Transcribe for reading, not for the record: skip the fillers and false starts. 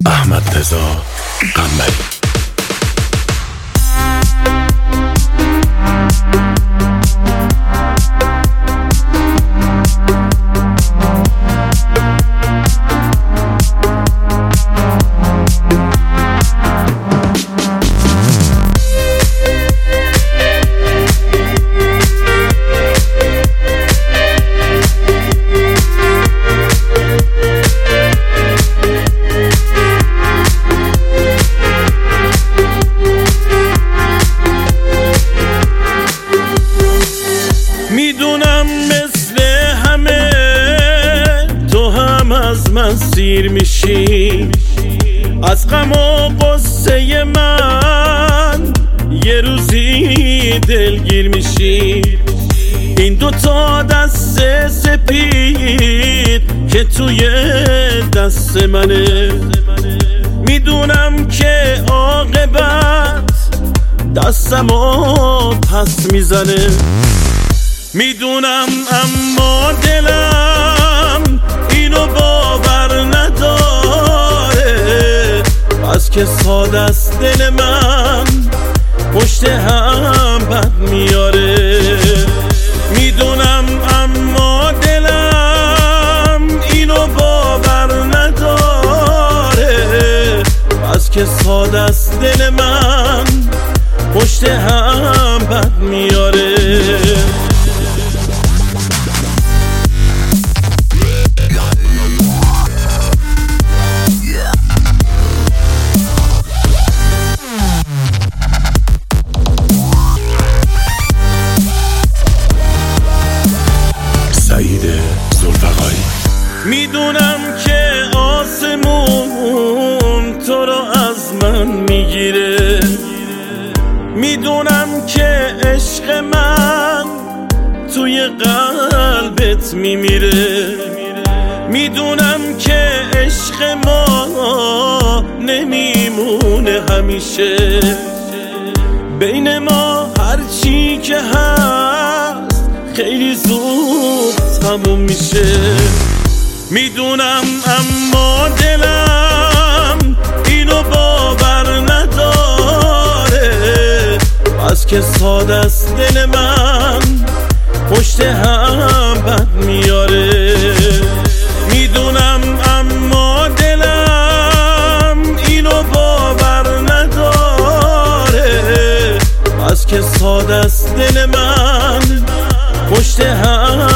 احمد رضا قنبری. میدونم مثل همه تو هم از من سیر میشی، از غم و غصه من یه روزی دلگیر میشی. این دوتا دست سپید که توی دست منه، میدونم که عاقبت دستمو پس میزنه. میدونم اما دلم اینو باور نداره، بس که ساده است دل من پشت هم بد میاره. میدونم اما دلم اینو باور نداره، بس که ساده است دل من پشت هم بد میاره. میدونم که آسمون تو رو از من میگیره، میدونم که عشق من توی قلبت میمیره، میدونم که عشق ما نمیمونه همیشه، بین ما هرچی که هست خیلی زود تموم میشه. میدونم اما دلم اینو باور نداره، بس که ساده است دل من پشت هم بد میاره. میدونم اما دلم اینو باور نداره، بس که ساده است دل من پشت هم